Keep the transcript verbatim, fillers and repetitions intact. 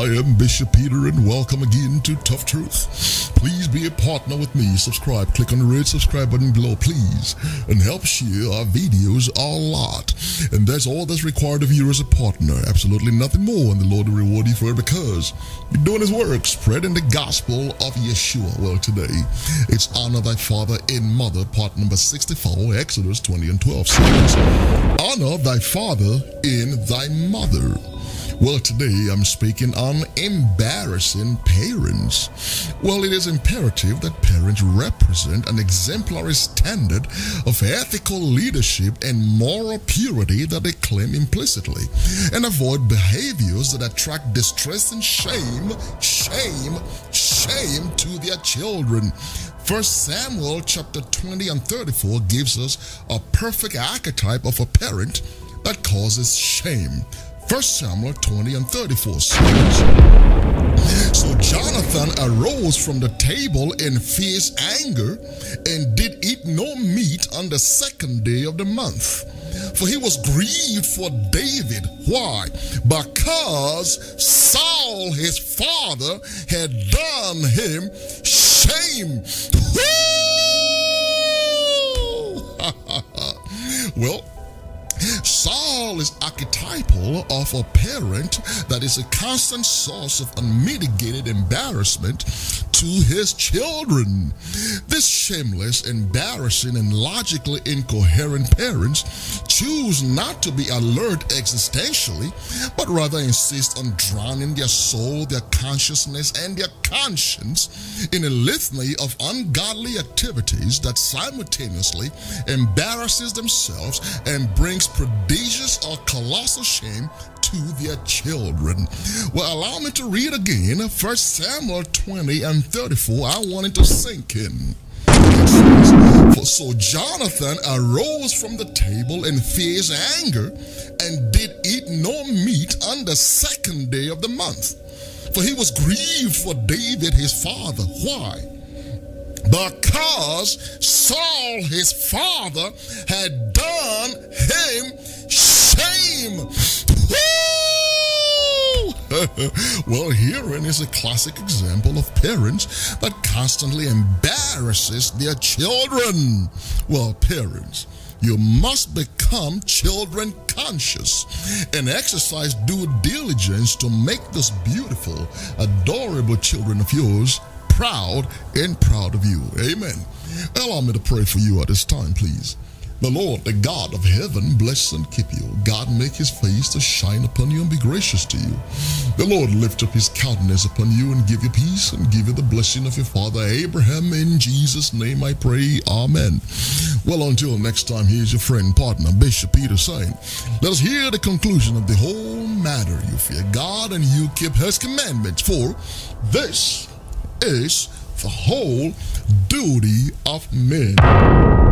I am Bishop Peter, and welcome again to Tough Truth. Please be a partner with me. Subscribe. Click on the red subscribe button below, please, and help share our videos a lot. And that's all that's required of you as a partner. Absolutely nothing more, and the Lord will reward you for it because you're doing His work, spreading the gospel of Yeshua. Well, today it's honor thy father and mother, part number sixty-four, Exodus twenty and twelve says, honor thy father and thy mother. Well, today I'm speaking on embarrassing parents. Well, it is imperative that parents represent an exemplary standard of ethical leadership and moral purity that they claim implicitly, and avoid behaviors that attract distress and shame, shame, shame to their children. First Samuel chapter twenty and thirty-four gives us a perfect archetype of a parent that causes shame. First Samuel twenty and thirty-four says, so Jonathan arose from the table in fierce anger and did eat no meat on the second day of the month. For he was grieved for David. Why? Because Saul, his father, had done him shame. Well, Saul is archetypal of a parent that is a constant source of unmitigated embarrassment to his children. This shameless, embarrassing, and logically incoherent parents choose not to be alert existentially, but rather insist on drowning their soul, their consciousness, and their conscience in a litany of ungodly activities that simultaneously embarrasses themselves and brings prodigious or colossal shame to their children. Well, allow me to read again First Samuel twenty and thirty-four. I want it to sink in. For so Jonathan arose from the table in fierce anger and did eat no meat on the second day of the month. For he was grieved for David his father. Why? Because Saul his father had done him shame. Well, herein is a classic example of parents that constantly embarrasses their children. Well, parents, you must become children conscious and exercise due diligence to make those beautiful, adorable children of yours proud and proud of you. Amen. Allow me to pray for you at this time, please. The Lord, the God of heaven, bless and keep you. God make his face to shine upon you and be gracious to you. The Lord lift up his countenance upon you and give you peace and give you the blessing of your father Abraham. In Jesus' name I pray. Amen. Well, until next time, here's your friend, partner, Bishop Peter saying, let us hear the conclusion of the whole matter. You fear God and you keep his commandments, for this is the whole duty of men.